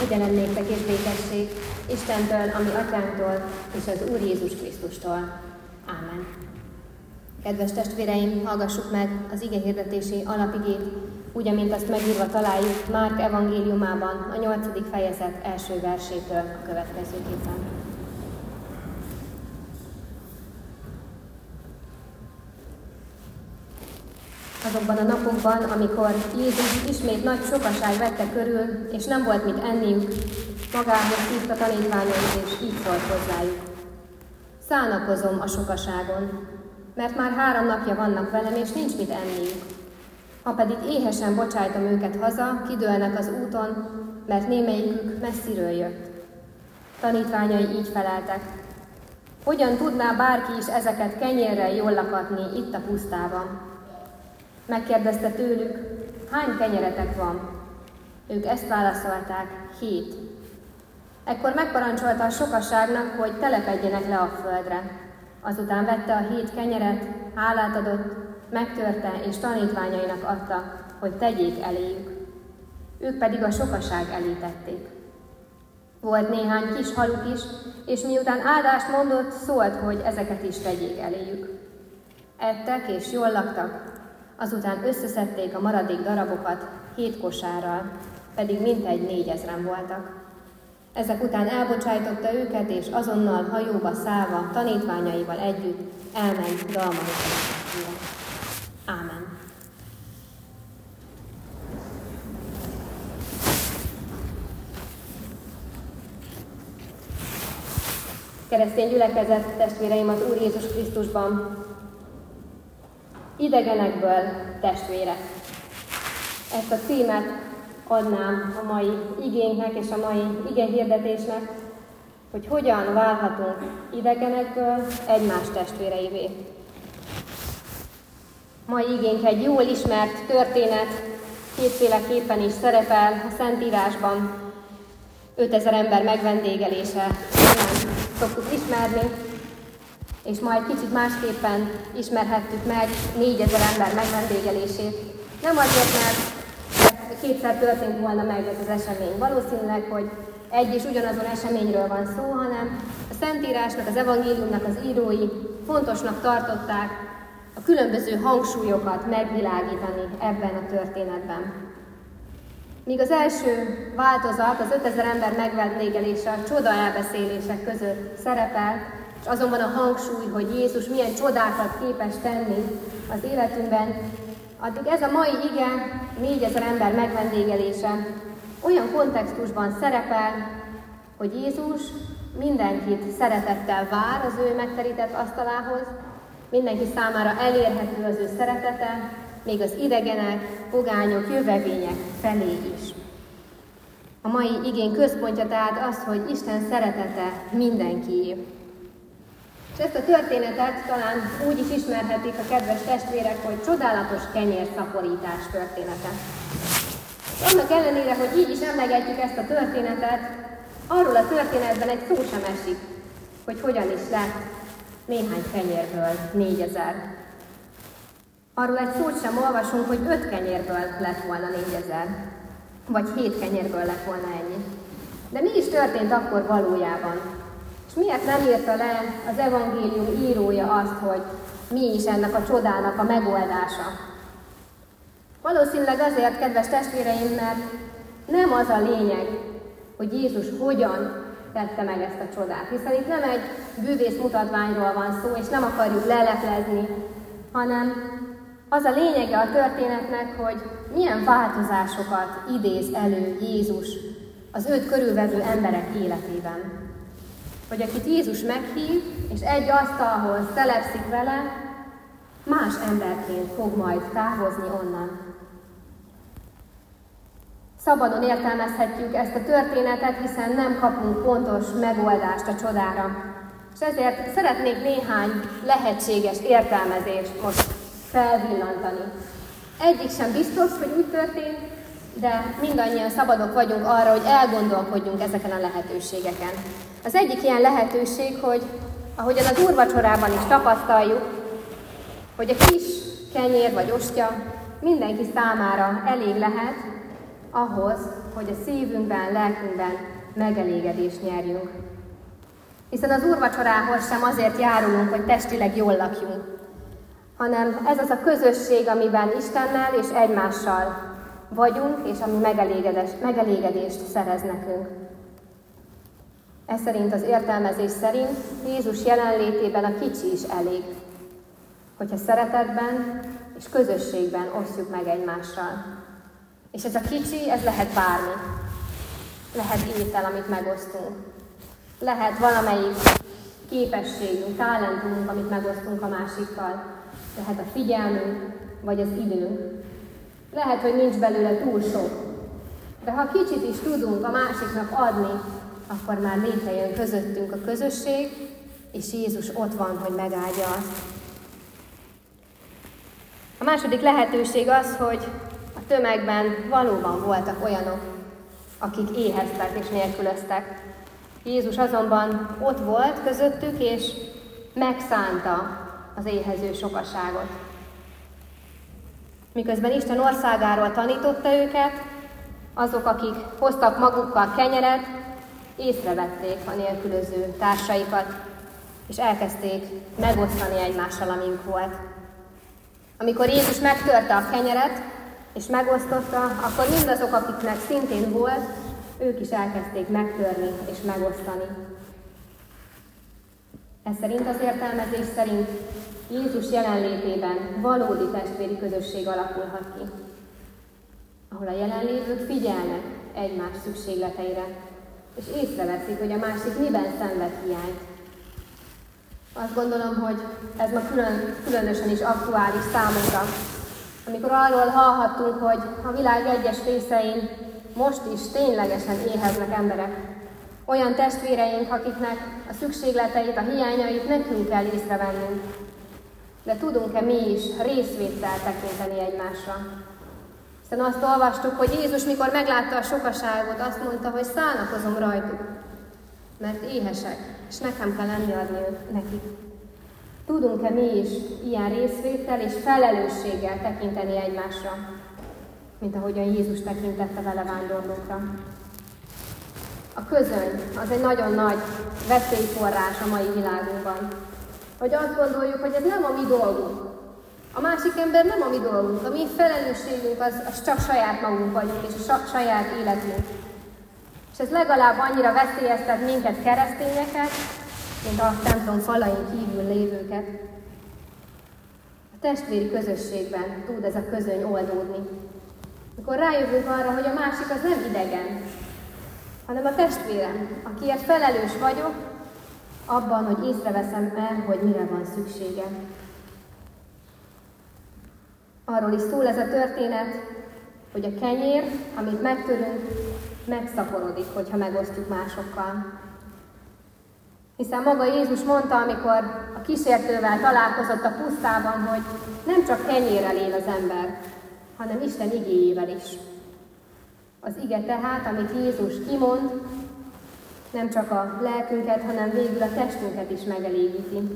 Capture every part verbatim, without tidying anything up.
Kegyelem néktek és békesség Istentől, ami Atyánktól, és az Úr Jézus Krisztustól. Ámen. Kedves testvéreim, hallgassuk meg az igehirdetési alapigét, úgy, amint azt megírva találjuk Márk evangéliumában, a nyolcadik fejezet első versétől a következőképpen. Azokban a napokban, amikor Jézus ismét nagy sokaság vette körül, és nem volt mit enniük, magához hívta tanítványait, és így szólt hozzájuk. Szánakozom a sokaságon, mert már három napja vannak velem, és nincs mit enniük. Ha pedig éhesen bocsájtom őket haza, kidőlnek az úton, mert némelyikük messziről jött. Tanítványai így feleltek. Hogyan tudná bárki is ezeket kenyérrel jól lakatni itt a pusztában? Megkérdezte tőlük, hány kenyeretek van? Ők ezt válaszolták, hét. Ekkor megparancsolta a sokaságnak, hogy telepedjenek le a földre. Azután vette a hét kenyeret, hálát adott, megtörte és tanítványainak adta, hogy tegyék eléjük. Ők pedig a sokaság elé tették. Volt néhány kis haluk is, és miután áldást mondott, szólt, hogy ezeket is tegyék eléjük. Ettek és jól laktak, azután összeszedték a maradék darabokat hét kosárral, pedig mintegy négyezren voltak. Ezek után elbocsájtotta őket, és azonnal hajóba szállva tanítványaival együtt elment Dalmanuta. Ámen. Keresztény gyülekezet, testvéreim az Úr Jézus Krisztusban, idegenekből testvérek. Ezt a címet adnám a mai igénknek és a mai igehirdetésnek, hogy hogyan válhatunk idegenekből egymás testvéreivé. Mai igénk egy jól ismert történet, kétféleképpen is szerepel a Szentírásban. ötezer ember megvendégelése, nem szoktuk ismerni, és majd kicsit másképpen ismerhettük meg négyezer ember megvendégelését. Nem azért, mert kétszer történt volna meg ez az esemény. Valószínűleg, hogy egy és ugyanazon eseményről van szó, hanem a Szentírásnak, az evangéliumnak az írói fontosnak tartották a különböző hangsúlyokat megvilágítani ebben a történetben. Míg az első változat, az ötezer ember megvendégelése a csoda elbeszélések között szerepel, és azonban a hangsúly, hogy Jézus milyen csodákat képes tenni az életünkben, addig ez a mai ige, négyezer ember megvendégelése olyan kontextusban szerepel, hogy Jézus mindenkit szeretettel vár az ő megterített asztalához, mindenki számára elérhető az ő szeretete, még az idegenek, pogányok, jövevények felé is. A mai igény központja tehát az, hogy Isten szeretete mindenkié. És ezt a történetet talán úgy is ismerhetik a kedves testvérek, hogy csodálatos kenyérszaporítás története. És annak ellenére, hogy így is emlegetjük ezt a történetet, arról a történetben egy szó sem esik, hogy hogyan is lett néhány kenyérből négyezer. Arról egy szót sem olvasunk, hogy öt kenyérből lett volna négyezer, vagy hét kenyérből lett volna ennyi. De mi is történt akkor valójában? És miért nem írta le az evangélium írója azt, hogy mi is ennek a csodának a megoldása? Valószínűleg azért, kedves testvéreim, mert nem az a lényeg, hogy Jézus hogyan tette meg ezt a csodát. Hiszen itt nem egy bűvész mutatványról van szó, és nem akarjuk leleplezni, hanem az a lényege a történetnek, hogy milyen változásokat idéz elő Jézus az őt körülvevő emberek életében. Hogy akit Jézus meghív, és egy asztalhoz telepszik vele, más emberként fog majd távozni onnan. Szabadon értelmezhetjük ezt a történetet, hiszen nem kapunk pontos megoldást a csodára. És ezért szeretnék néhány lehetséges értelmezést most felvillantani. Egyik sem biztos, hogy úgy történt, de mindannyian szabadok vagyunk arra, hogy elgondolkodjunk ezeken a lehetőségeken. Az egyik ilyen lehetőség, hogy ahogyan az úrvacsorában is tapasztaljuk, hogy a kis kenyér vagy ostya mindenki számára elég lehet, ahhoz, hogy a szívünkben, lelkünkben megelégedést nyerjünk. Hiszen az úrvacsorához sem azért járulunk, hogy testileg jól lakjunk, hanem ez az a közösség, amiben Istennel és egymással vagyunk, és ami megelégedést, megelégedést szerez nekünk. Ez szerint az értelmezés szerint Jézus jelenlétében a kicsi is elég, hogyha szeretetben és közösségben osztjuk meg egymással. És ez a kicsi, ez lehet bármi. Lehet étel, amit megosztunk. Lehet valamelyik képességünk, talentumunk, amit megosztunk a másikkal. Lehet a figyelmünk, vagy az időnk. Lehet, hogy nincs belőle túl sok. De ha kicsit is tudunk a másiknak adni, akkor már létrejön közöttünk a közösség, és Jézus ott van, hogy megáldja azt. A második lehetőség az, hogy a tömegben valóban voltak olyanok, akik éheztek és nélkülöztek. Jézus azonban ott volt közöttük, és megszánta az éhező sokaságot. Miközben Isten országáról tanította őket, azok, akik hoztak magukkal kenyeret, észrevették a nélkülöző társaikat, és elkezdték megosztani egymással, amink volt. Amikor Jézus megtörte a kenyeret, és megosztotta, akkor mindazok, akiknek szintén volt, ők is elkezdték megtörni és megosztani. Ez szerint az értelmezés szerint Jézus jelenlétében valódi testvéri közösség alakulhat ki, ahol a jelenlévők figyelnek egymás szükségleteire, és észreveszik, hogy a másik miben szenved hiányt. Azt gondolom, hogy ez ma külön, különösen is aktuális számunkra, amikor arról hallhattunk, hogy a világ egyes részein most is ténylegesen éheznek emberek. Olyan testvéreink, akiknek a szükségleteit, a hiányait nekünk kell észrevennünk. De tudunk-e mi is részvéttel tekinteni egymásra? Hiszen azt olvastuk, hogy Jézus, mikor meglátta a sokaságot, azt mondta, hogy szánakozom rajtuk, mert éhesek, és nekem kell enni adni nekik. Tudunk-e mi is ilyen részvéttel és felelősséggel tekinteni egymásra, mint ahogyan Jézus tekintette vele vándorlókra? A közöny az egy nagyon nagy veszélyforrás a mai világunkban. Hogy azt gondoljuk, hogy ez nem a mi dolgunk. A másik ember nem a mi dolgunk. A mi felelősségünk az, az csak saját magunk vagyunk, és a saját életünk. És ez legalább annyira veszélyeztet minket, keresztényeket, mint a templom falain kívül lévőket. A testvéri közösségben tud ez a közöny oldódni. Amikor rájövünk arra, hogy a másik az nem idegen, hanem a testvérem, akiért felelős vagyok, abban, hogy észreveszem el, hogy mire van szüksége. Arról is szól ez a történet, hogy a kenyér, amit megtörünk, megszaporodik, hogyha megosztjuk másokkal. Hiszen maga Jézus mondta, amikor a kísértővel találkozott a pusztában, hogy nem csak kenyérrel él az ember, hanem Isten igéjével is. Az ige tehát, amit Jézus kimond, nem csak a lelkünket, hanem végül a testünket is megelégíti.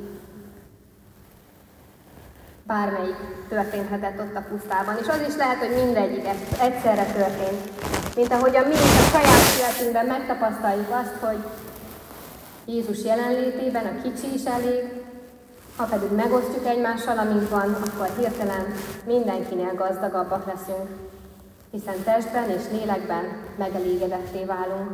Bármelyik történhetett ott a pusztában, és az is lehet, hogy mindegyik egyszerre történt. Mint ahogyan mi is a saját életünkben megtapasztaljuk azt, hogy Jézus jelenlétében a kicsi is elég, ha pedig megosztjuk egymással, amink van, akkor hirtelen mindenkinél gazdagabbak leszünk, hiszen testben és lélekben megelégedetté válunk.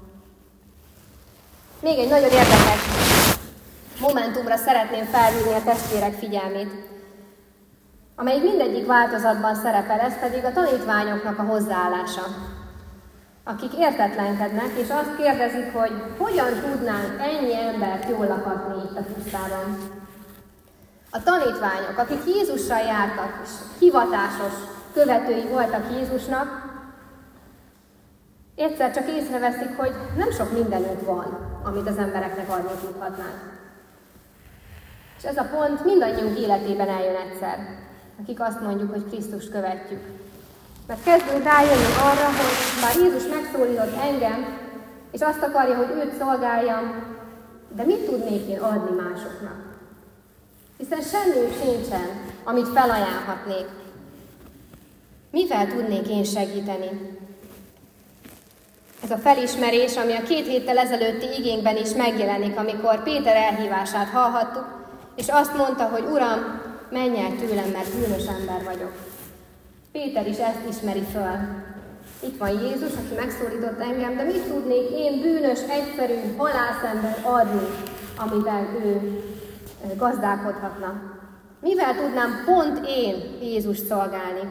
Még egy nagyon érdekes momentumra szeretném felhívni a testvérek figyelmét, amelyik mindegyik változatban szerepel, ez pedig a tanítványoknak a hozzáállása, akik értetlenkednek, és azt kérdezik, hogy hogyan tudnánk ennyi embert jól lakatni itt a pusztában. A tanítványok, akik Jézussal jártak, és hivatásos követői voltak Jézusnak, egyszer csak észreveszik, hogy nem sok mindenünk van, amit az embereknek adni tudhatnánk. És ez a pont mindannyiunk életében eljön egyszer, akik azt mondjuk, hogy Krisztust követjük. Mert kezdünk rájönni arra, hogy bár Jézus megszólított engem, és azt akarja, hogy őt szolgáljam, de mit tudnék én adni másoknak? Hiszen semmi sincsen, amit felajánlhatnék. Mivel tudnék én segíteni? Ez a felismerés, ami a két héttel ezelőtti igénkben is megjelenik, amikor Péter elhívását hallhattuk, és azt mondta, hogy Uram, menj el tőlem, mert bűnös ember vagyok. Péter is ezt ismeri föl. Itt van Jézus, aki megszólított engem, de mit tudnék én bűnös, egyszerű halászember adni, amivel ő gazdálkodhatna? Mivel tudnám pont én Jézust szolgálni?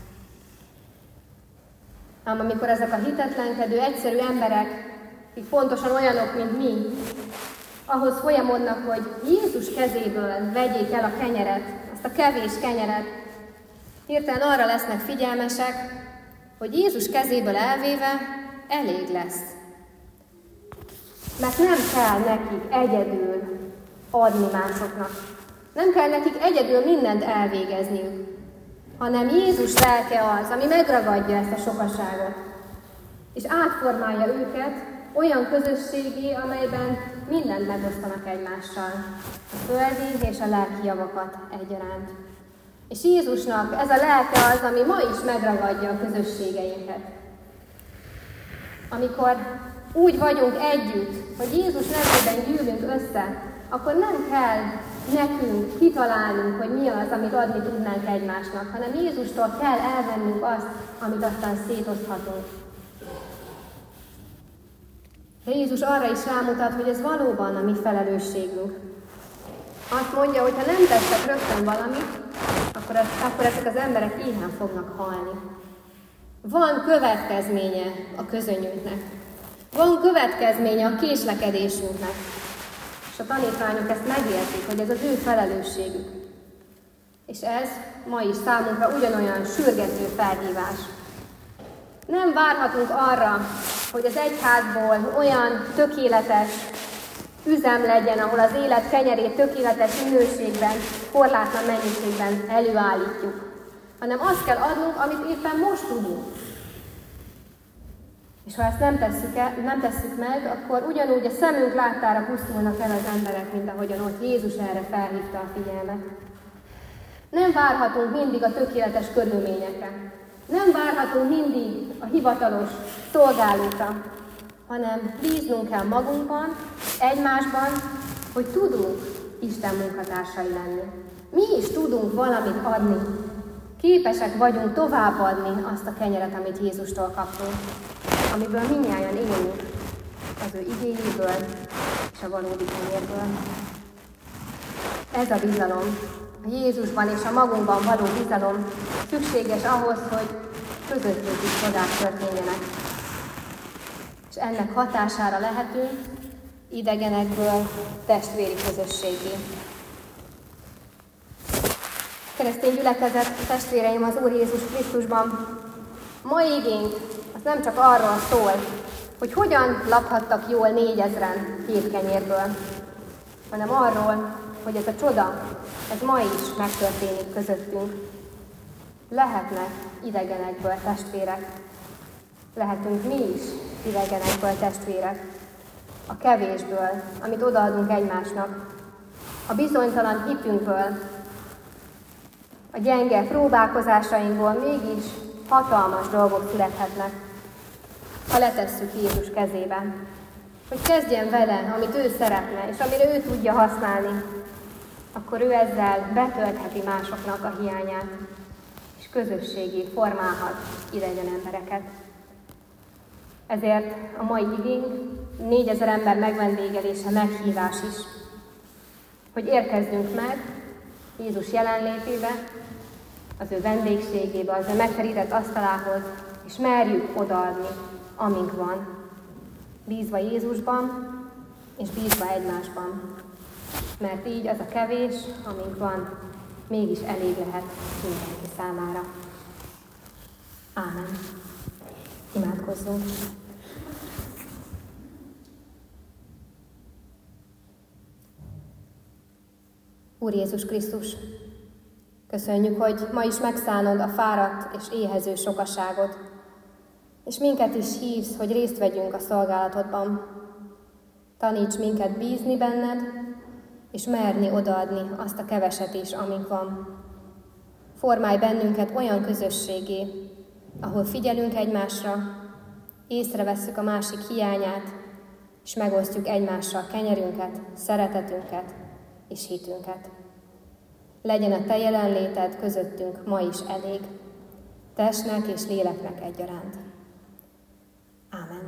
Ám amikor ezek a hitetlenkedő, egyszerű emberek, akik pontosan olyanok, mint mi, ahhoz folyamodnak, hogy Jézus kezéből vegyék el a kenyeret, azt a kevés kenyeret, hirtelen arra lesznek figyelmesek, hogy Jézus kezéből elvéve elég lesz. Mert nem kell nekik egyedül adni másoknak. Nem kell nekik egyedül mindent elvégezniük, hanem Jézus lelke az, ami megragadja ezt a sokaságot, és átformálja őket olyan közösségé, amelyben mindent megosztanak egymással, a földi és a lelki javakat egyaránt. És Jézusnak ez a lelke az, ami ma is megragadja a közösségeinket. Amikor úgy vagyunk együtt, hogy Jézus nevében gyűlünk össze, akkor nem kell nekünk kitalálnunk, hogy mi az, amit adni tudnánk egymásnak, hanem Jézustól kell elvennünk azt, amit aztán szétoszthatunk. De Jézus arra is rámutat, hogy ez valóban a mi felelősségünk. Azt mondja, hogy ha nem teszek rögtön valamit, akkor, az, akkor ezek az emberek éhen fognak halni. Van következménye a közönyünknek. Van következménye a késlekedésünknek. És a tanítványok ezt megértik, hogy ez az ő felelősségük. És ez ma is számunkra ugyanolyan sürgető felhívás. Nem várhatunk arra, hogy az egyházból olyan tökéletes üzem legyen, ahol az élet kenyerét tökéletes minőségben, korlátlan mennyiségben előállítjuk, hanem azt kell adnunk, amit éppen most tudunk. És ha ezt nem tesszük, el, nem tesszük meg, akkor ugyanúgy a szemünk láttára pusztulnak el az emberek, mint ahogyan ott Jézus erre felhívta a figyelmet. Nem várhatunk mindig a tökéletes körülményekre. Nem várhatunk mindig a hivatalos szolgálókra, hanem bíznunk kell magunkban, egymásban, hogy tudunk Isten munkatársai lenni. Mi is tudunk valamit adni. Képesek vagyunk továbbadni azt a kenyeret, amit Jézustól kaptunk, amiből mindnyájan élünk, az ő igényéből és a valódi kenyérből. Ez a bizalom, a Jézusban és a magunkban való bizalom szükséges ahhoz, hogy közöttünk is csodák történjenek. És ennek hatására lehetünk idegenekből testvéri közösségé. Keresztény gyülekezet, testvéreim az Úr Jézus Krisztusban, mai igénk az nem csak arról szól, hogy hogyan lakhattak jól négyezren két kenyérből, hanem arról, hogy ez a csoda, ez ma is megtörténik közöttünk. Lehetnek idegenekből testvérek. Lehetünk mi is idegenekből testvérek. A kevésből, amit odaadunk egymásnak. A bizonytalan hitünkből, a gyenge próbálkozásainkból mégis hatalmas dolgok születhetnek, ha letesszük Jézus kezébe. Hogy kezdjen vele, amit ő szeretne, és amire ő tudja használni, akkor ő ezzel betöltheti másoknak a hiányát, és közösségé formálhat idegen embereket. Ezért a mai igénk négyezer ember megvendégelése meghívás is, hogy érkezzünk meg Jézus jelenlétébe, az ő vendégségébe, az ő megterített asztalához, és merjük odaadni, amink van, bízva Jézusban, és bízva egymásban. Mert így az a kevés, amink van, mégis elég lehet mindenki számára. Ámen. Imádkozzunk. Úr Jézus Krisztus, köszönjük, hogy ma is megszánod a fáradt és éhező sokaságot, és minket is hívsz, hogy részt vegyünk a szolgálatodban. Taníts minket bízni benned, és merni odaadni azt a keveset is, amink van. Formálj bennünket olyan közösségé, ahol figyelünk egymásra, észrevesszük a másik hiányát, és megosztjuk egymással kenyerünket, szeretetünket és hitünket. Legyen a Te jelenléted közöttünk ma is elég, testnek és léleknek egyaránt. Ámen.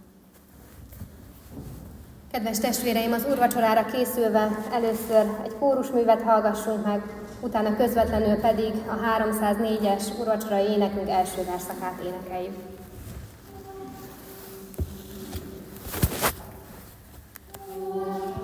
Kedves testvéreim, az úrvacsorára készülve először egy kórusművet hallgassunk meg, utána közvetlenül pedig a háromszáznégyes úrvacsorai énekünk első verszakát énekeljük.